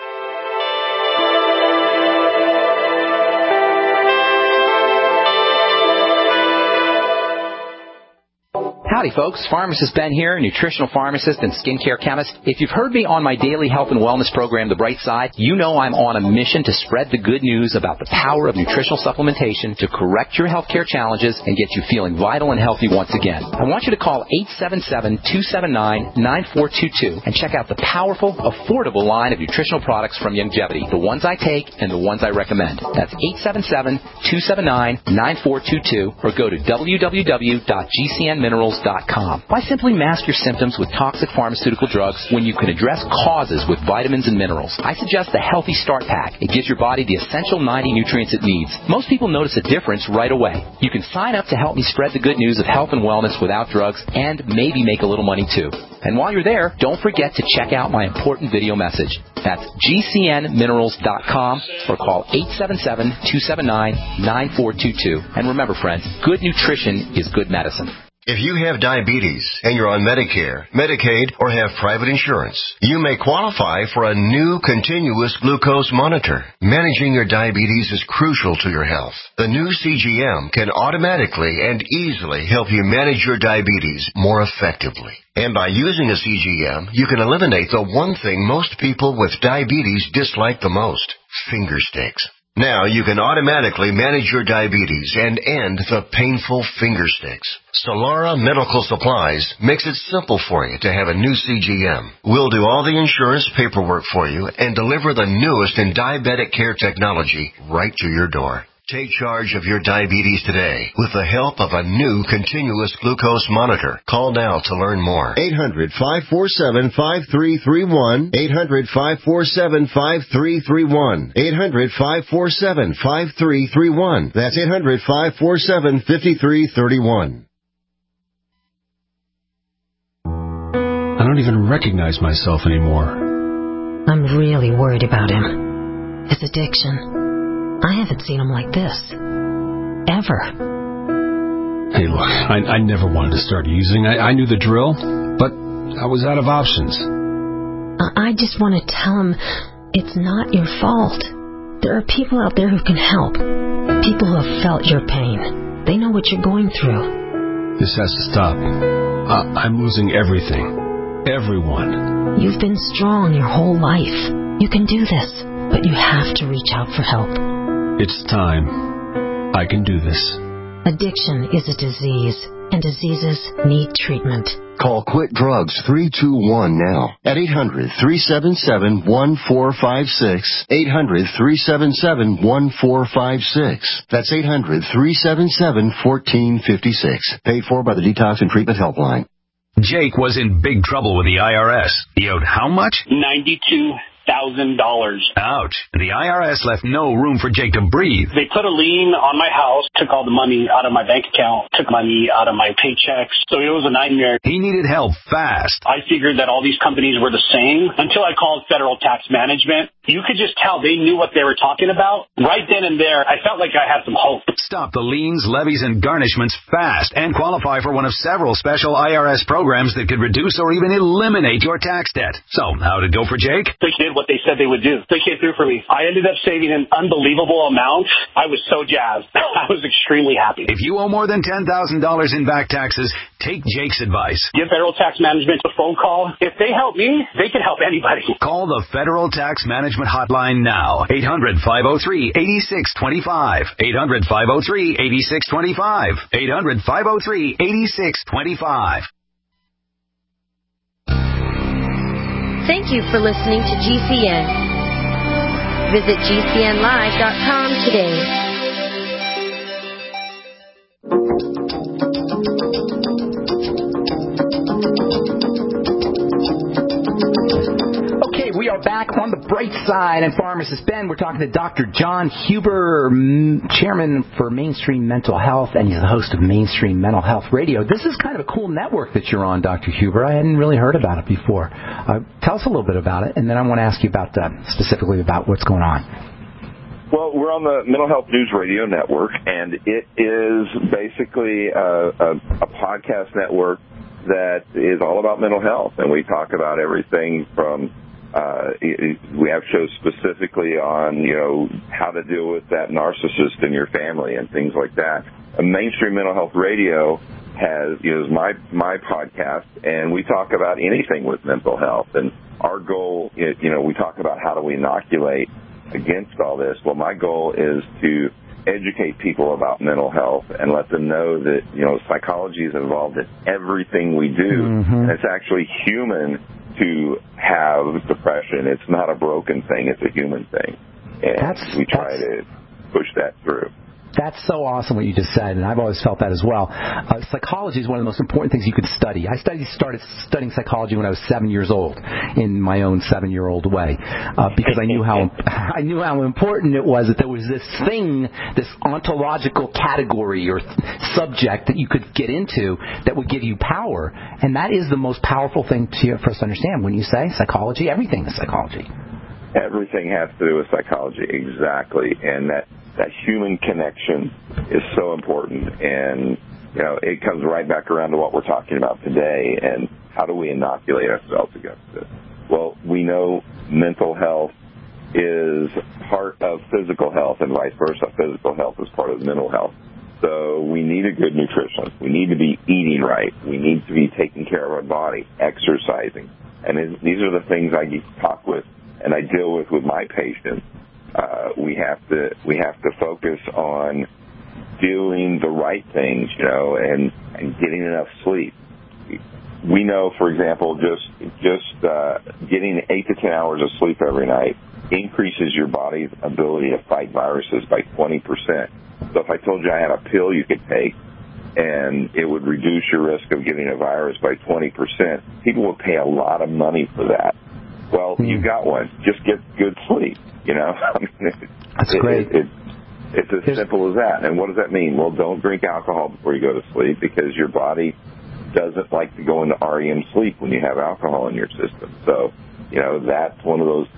Howdy, folks. Pharmacist Ben here, nutritional pharmacist and skincare chemist. If you've heard me on my daily health and wellness program, The Bright Side, you know I'm on a mission to spread the good news about the power of nutritional supplementation to correct your healthcare challenges and get you feeling vital and healthy once again. I want you to call eight seven seven, two seven nine, nine four two two and check out the powerful, affordable line of nutritional products from Youngevity, the ones I take and the ones I recommend. That's eight seven seven, two seven nine, nine four two two or go to w w w dot g c n minerals dot com. Why simply mask your symptoms with toxic pharmaceutical drugs when you can address causes with vitamins and minerals? I suggest the Healthy Start Pack. It gives your body the essential ninety nutrients it needs. Most people notice a difference right away. You can sign up to help me spread the good news of health and wellness without drugs and maybe make a little money too. And while you're there, don't forget to check out my important video message. That's g c n minerals dot com or call eight seven seven, two seven nine, nine four two two. And remember, friends, good nutrition is good medicine. If you have diabetes and you're on Medicare, Medicaid, or have private insurance, you may qualify for a new continuous glucose monitor. Managing your diabetes is crucial to your health. The new C G M can automatically and easily help you manage your diabetes more effectively. And by using a C G M, you can eliminate the one thing most people with diabetes dislike the most, finger sticks. Now you can automatically manage your diabetes and end the painful finger sticks. Solara Medical Supplies makes it simple for you to have a new C G M. We'll do all the insurance paperwork for you and deliver the newest in diabetic care technology right to your door. Take charge of your diabetes today with the help of a new continuous glucose monitor. Call now to learn more. eight hundred, five four seven, five three three one. eight hundred, five four seven, five three three one. eight hundred, five four seven, five three three one. That's eight hundred, five four seven, five three three one. I don't even recognize myself anymore. I'm really worried about him. His addiction. I haven't seen him like this. Ever. Hey, look, I, I never wanted to start using. I, I knew the drill, but I was out of options. I just want to tell him it's not your fault. There are people out there who can help. People who have felt your pain. They know what you're going through. This has to stop. Uh, I'm losing everything. Everyone. You've been strong your whole life. You can do this, but you have to reach out for help. It's time. I can do this. Addiction is a disease, and diseases need treatment. Call Quit Drugs three two one now at eight hundred, three seven seven, one four five six. eight hundred, three seven seven, one four five six. That's eight hundred, three seven seven, one four five six. Paid for by the Detox and Treatment Helpline. Jake was in big trouble with the I R S. He owed how much? ninety-two thousand dollars. Ouch. The I R S left no room for Jake to breathe. They put a lien on my house, took all the money out of my bank account, took money out of my paychecks. So it was a nightmare. He needed help fast. I figured that all these companies were the same until I called Federal Tax Management. You could just tell they knew what they were talking about. Right then and there, I felt like I had some hope. Stop the liens, levies, and garnishments fast and qualify for one of several special I R S programs that could reduce or even eliminate your tax debt. So, how'd it go for Jake? They did what they said they would do. They came through for me. I ended up saving an unbelievable amount. I was so jazzed. I was extremely happy. If you owe more than ten thousand dollars in back taxes, take Jake's advice. Give Federal Tax Management a phone call. If they help me, they can help anybody. Call the Federal Tax Management Hotline now. eight hundred, five oh three, eight six two five. eight hundred, five oh three, eight six two five. eight hundred, five oh three, eight six two five. Thank you for listening to G C N. Visit G C N live dot com today. Okay, we are back on the bright side, and Pharmacist Ben, we're talking to Doctor John Huber, Chairman for Mainstream Mental Health, and he's the host of Mainstream Mental Health Radio. This is kind of a cool network that you're on, Doctor Huber. I hadn't really heard about it before. Uh, tell us a little bit about it, and then I want to ask you about uh, specifically about what's going on. Well, we're on the Mental Health News Radio Network, and it is basically a, a, a podcast network that is all about mental health, and we talk about everything from uh, we have shows specifically on, you know, how to deal with that narcissist in your family and things like that. A Mainstream Mental Health Radio has, you know, is my my podcast, and we talk about anything with mental health. And our goal, you know, we talk about how do we inoculate against all this. Well, my goal is to educate people about mental health and let them know that, you know, psychology is involved in everything we do. Mm-hmm. And it's actually human to have depression. It's not a broken thing. It's a human thing. And that's, we try to push that through. That's so awesome what you just said, and I've always felt that as well. Uh, psychology is one of the most important things you could study. I studied, started studying psychology when I was seven years old, in my own seven-year-old way, uh, because I knew how I knew how important it was that there was this thing, this ontological category or th- subject that you could get into that would give you power, and that is the most powerful thing to, for us to understand. When you say psychology, everything is psychology. Everything has to do with psychology, exactly, and that. That human connection is so important, and, you know, it comes right back around to what we're talking about today, and how do we inoculate ourselves against it? Well, we know mental health is part of physical health, and vice versa. Physical health is part of mental health. So we need a good nutritionist. We need to be eating right. We need to be taking care of our body, exercising. And these are the things I talk with and I deal with with my patients. Uh, we have to we have to focus on doing the right things, you know, and, and getting enough sleep. We know, for example, just just uh, getting eight to ten hours of sleep every night increases your body's ability to fight viruses by twenty percent. So if I told you I had a pill you could take and it would reduce your risk of getting a virus by twenty percent, people would pay a lot of money for that. Well, mm. you got one. Just get good sleep, you know. I mean, That's it, great. It, it, it's as There's... simple as that. And what does that mean? Well, don't drink alcohol before you go to sleep because your body doesn't like to go into R E M sleep when you have alcohol in your system. So, you know, that's one of those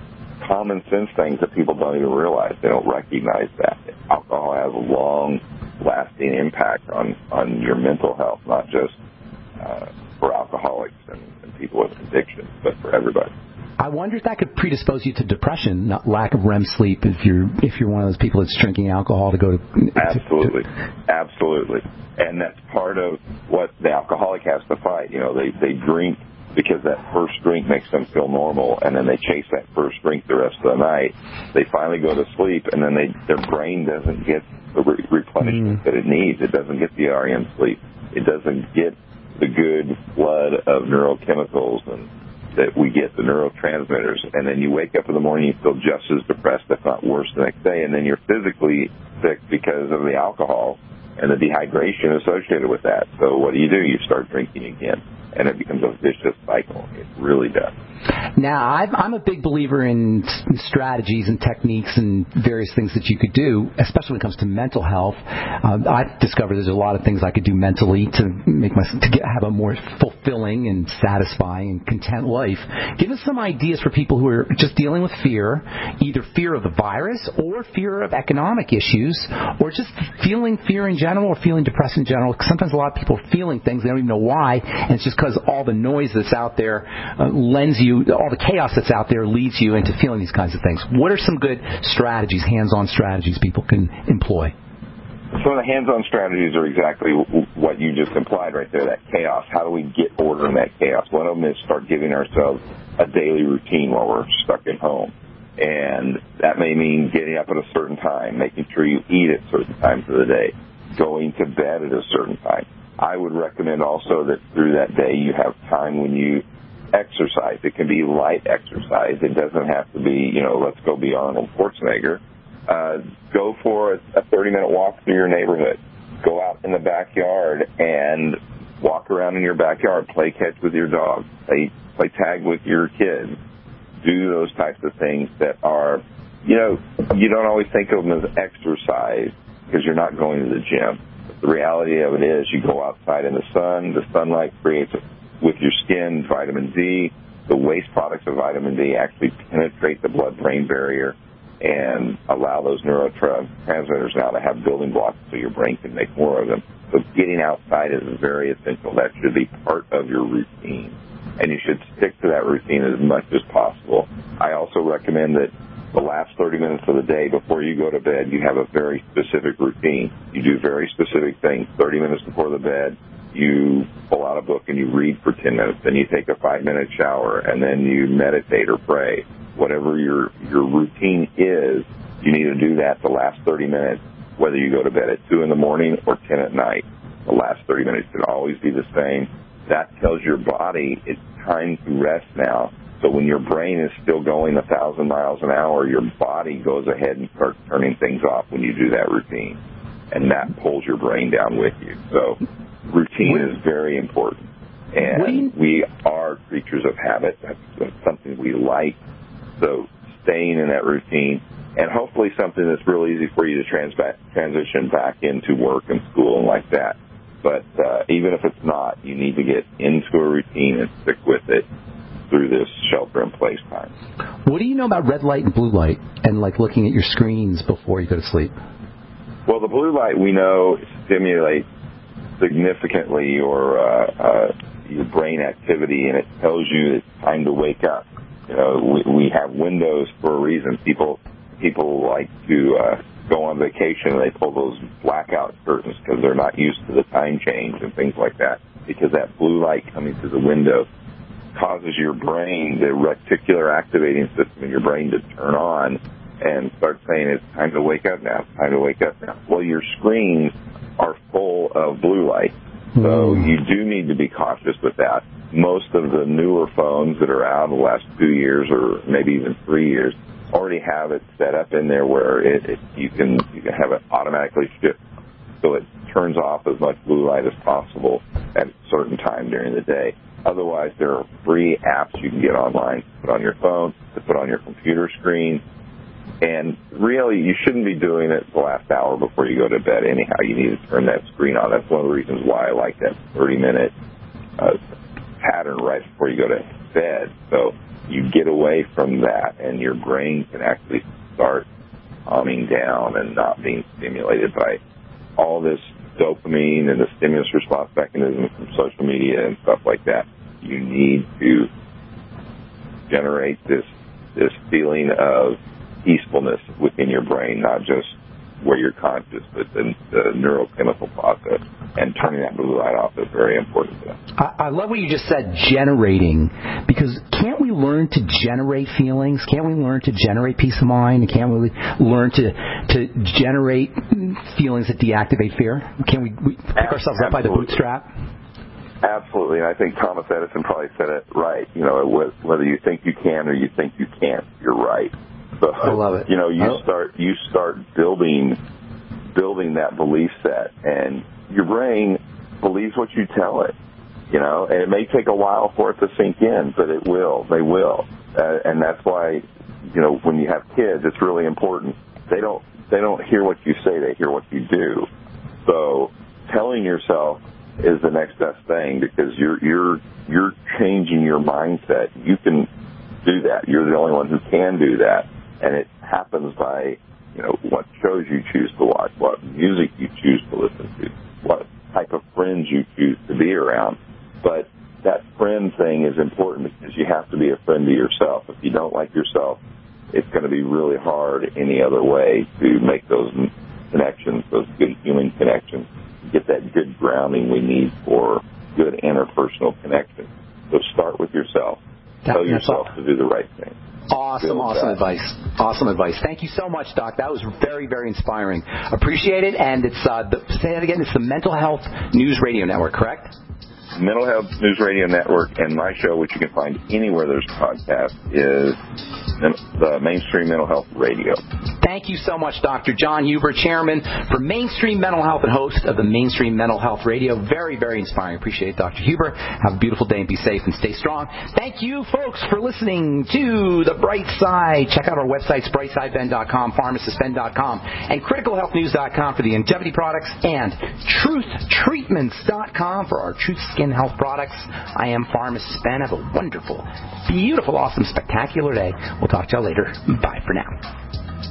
common sense things that people don't even realize. They don't recognize that. Alcohol has a long-lasting impact on, on your mental health, not just uh, for alcoholics and, and people with addictions, but for everybody. I wonder if that could predispose you to depression, not lack of R E M sleep, if you're if you're one of those people that's drinking alcohol to go to... Absolutely. To, Absolutely. And that's part of what the alcoholic has to fight. You know, they, they drink because that first drink makes them feel normal, and then they chase that first drink the rest of the night. They finally go to sleep, and then they their brain doesn't get the re- replenishment mm. that it needs. It doesn't get the R E M sleep. It doesn't get the good flood of neurochemicals and that we get, the neurotransmitters, and then you wake up in the morning, you feel just as depressed, if not worse, the next day, and then you're physically sick because of the alcohol and the dehydration associated with that. So what do you do? You start drinking again, and it becomes a vicious cycle. It really does. Now, I've, I'm a big believer in strategies and techniques and various things that you could do, especially when it comes to mental health. Um, I've discovered there's a lot of things I could do mentally to make my to get, have a more fulfilling and satisfying and content life. Give us some ideas for people who are just dealing with fear, either fear of the virus or fear of economic issues, or just feeling fear in general or feeling depressed in general. Sometimes a lot of people are feeling things, they don't even know why, and it's just because all the noise that's out there uh, lends you, all the chaos that's out there leads you into feeling these kinds of things. What are some good strategies, hands-on strategies people can employ? Some of the hands-on strategies are exactly what you just implied right there, that chaos. How do we get order in that chaos? One of them is start giving ourselves a daily routine while we're stuck at home. And that may mean getting up at a certain time, making sure you eat at certain times of the day, going to bed at a certain time. I would recommend also that through that day you have time when you exercise. It can be light exercise. It doesn't have to be, you know, let's go be Arnold Schwarzenegger. Uh, go for a thirty-minute walk through your neighborhood. Go out in the backyard and walk around in your backyard. Play catch with your dog. Play, play tag with your kids. Do those types of things that are, you know, you don't always think of them as exercise because you're not going to the gym. But the reality of it is you go outside in the sun. The sunlight creates, with your skin, vitamin D. The waste products of vitamin D actually penetrate the blood-brain barrier and allow those neurotransmitters now to have building blocks so your brain can make more of them. So getting outside is very essential. That should be part of your routine, and you should stick to that routine as much as possible. I also recommend that the last thirty minutes of the day before you go to bed, you have a very specific routine. You do very specific things. thirty minutes before the bed, you pull out a book and you read for ten minutes. Then you take a five-minute shower, and then you meditate or pray. Whatever your your routine is, you need to do that the last thirty minutes, whether you go to bed at two in the morning or ten at night. The last thirty minutes should always be the same. That tells your body it's time to rest now. So when your brain is still going a thousand miles an hour, your body goes ahead and starts turning things off when you do that routine. And that pulls your brain down with you. So routine is very important. And we are creatures of habit. That's something we like. So staying in that routine, and hopefully something that's real easy for you to trans- transition back into work and school and like that. But uh, even if it's not, you need to get into a routine and stick with it through this shelter-in-place time. What do you know about red light and blue light and, like, looking at your screens before you go to sleep? Well, the blue light we know stimulates significantly your, uh, uh, your brain activity, and it tells you it's time to wake up. You know, we, we have windows for a reason. People people like to uh, go on vacation and they pull those blackout curtains because they're not used to the time change and things like that, because that blue light coming through the window causes your brain, the reticular activating system in your brain, to turn on, and start saying it's time to wake up now, it's time to wake up now. Well, your screens are full of blue light, so mm. you do need to be cautious with that. Most of the newer phones that are out in the last two years or maybe even three years already have it set up in there where it, it you can you can have it automatically shift so it turns off as much blue light as possible at a certain time during the day. Otherwise, there are free apps you can get online to put on your phone, to put on your computer screen. And really, you shouldn't be doing it the last hour before you go to bed anyhow. You need to turn that screen on. That's one of the reasons why I like that thirty-minute uh, pattern right before you go to bed. So you get away from that, and your brain can actually start calming down and not being stimulated by all this dopamine and the stimulus response mechanism from social media and stuff like that. You need to generate this this feeling of peacefulness within your brain, not just where you're conscious, but the, the neurochemical process. And turning that blue light off is very important to that. I, I love what you just said, generating, because can't we learn to generate feelings? Can't we learn to generate peace of mind? Can't we learn to to generate feelings that deactivate fear? Can we, we pick ourselves up by the bootstrap? Absolutely, and I think Thomas Edison probably said it right. You know, whether you think you can or you think you can't, you're right. So, I love it. You know, you oh. start you start building building that belief set, and your brain believes what you tell it. You know, and it may take a while for it to sink in, but it will. They will, uh, and that's why, you know, when you have kids, it's really important. They don't they don't hear what you say; they hear what you do. So, telling yourself is the next best thing, because you're you're you're changing your mindset. You can do that. You're the only one who can do that. And it happens by, you know, what shows you choose to watch, what music you choose to listen to, what type of friends you choose to be around. But that friend thing is important, because you have to be a friend to yourself. If you don't like yourself, it's going to be really hard any other way to make those connections, those good human connections, get that good grounding we need for good interpersonal connections. So start with yourself. Tell yourself to do the right thing. Awesome, awesome advice. Awesome advice. Thank you so much, Doc. That was very, very inspiring. Appreciate it. And it's, uh, the, say that again, it's the Mental Health News Radio Network, correct? Mental Health News Radio Network, and my show, which you can find anywhere there's podcasts, is the Mainstream Mental Health Radio. Thank you so much, Doctor John Huber, Chairman for Mainstream Mental Health and host of the Mainstream Mental Health Radio. Very, very inspiring. Appreciate it, Doctor Huber. Have a beautiful day and be safe and stay strong. Thank you, folks, for listening to The Bright Side. Check out our websites, bright side ben dot com, pharmacist ben dot com, and critical health news dot com for the longevity products, and truth treatments dot com for our Truth Skin Health products. I am Pharmacist Ben. Have a wonderful, beautiful, awesome, spectacular day. We'll talk to you later. Bye for now.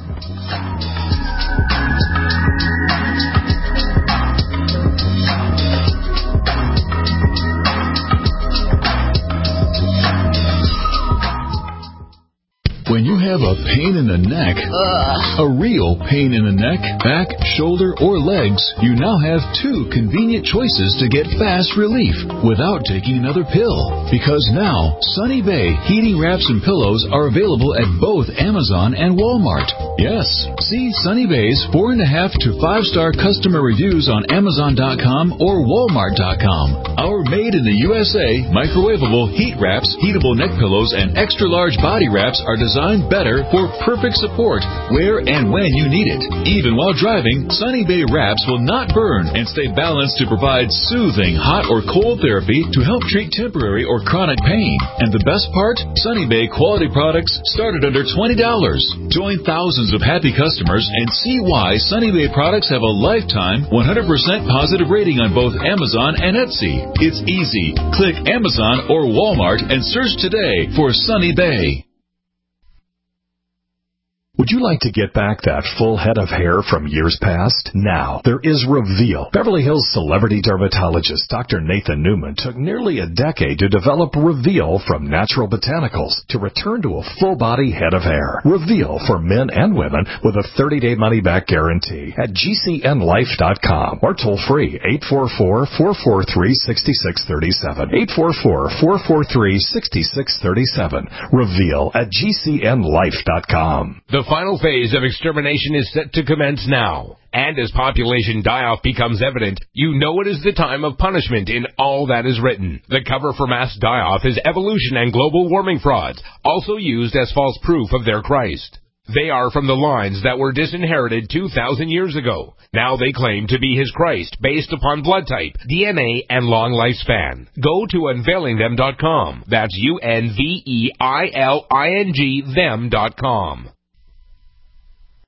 When you have a pain in the neck, Ugh. a real pain in the neck, back, shoulder, or legs, you now have two convenient choices to get fast relief without taking another pill. Because now, Sunny Bay heating wraps and pillows are available at both Amazon and Walmart. Yes, see Sunny Bay's four and a half to five star customer reviews on Amazon dot com or Walmart dot com. Our made in the U S A microwavable heat wraps, heatable neck pillows, and extra large body wraps are designed Designed better for perfect support where and when you need it. Even while driving, Sunny Bay wraps will not burn and stay balanced to provide soothing hot or cold therapy to help treat temporary or chronic pain. And the best part? Sunny Bay quality products start at under twenty dollars. Join thousands of happy customers and see why Sunny Bay products have a lifetime one hundred percent positive rating on both Amazon and Etsy. It's easy. Click Amazon or Walmart and search today for Sunny Bay. Would you like to get back that full head of hair from years past? Now, there is Reveal. Beverly Hills celebrity dermatologist Doctor Nathan Newman took nearly a decade to develop Reveal from natural botanicals to return to a full-body head of hair. Reveal for men and women with a thirty-day money-back guarantee at G C N life dot com or toll-free eight four four, four four three, six six three seven. eight four four, four four three, six six three seven. Reveal at G C N life dot com. The final phase of extermination is set to commence now. And as population die-off becomes evident, you know it is the time of punishment in all that is written. The cover for mass die-off is evolution and global warming frauds, also used as false proof of their Christ. They are from the lines that were disinherited two thousand years ago. Now they claim to be his Christ based upon blood type, D N A, and long lifespan. Go to unveiling them dot com. That's U N V E I L I N G them dot com.